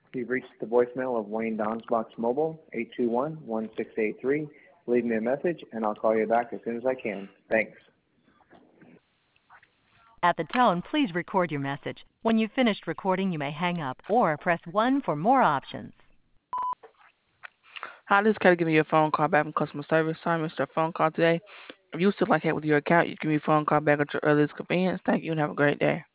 You've reached the voicemail of Wayne Donsbach's Mobile, 821-1683. Leave me a message, and I'll call you back as soon as I can. Thanks. At the tone, please record your message. When you've finished recording, you may hang up or press 1 for more options. Hi, this is Kelly giving you a phone call back from customer service. Sorry, I missed your phone call today. If you still like it with your account, you can give me a phone call back at your earliest convenience. Thank you and have a great day.